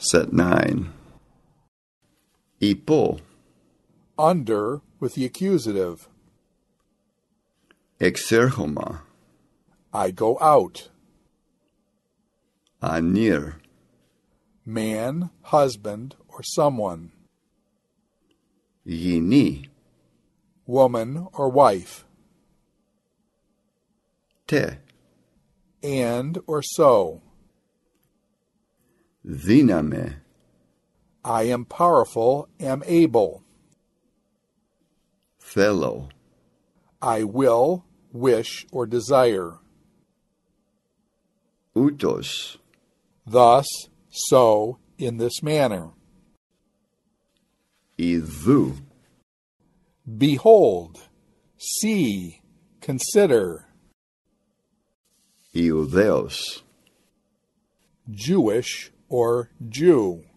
Set 9. Υπό. Under with the accusative. Εξέρχομαι. I go out. Ανήρ. Man, husband, or someone. Γυνή. Woman or wife. Τε. And or so. Δύναμαι. I am powerful, am able. Θέλω. I will, wish, or desire. Ούτως. Thus, so, in this manner. Ιδού. Behold, see, consider. Ιουδαίος. Jewish or Jew.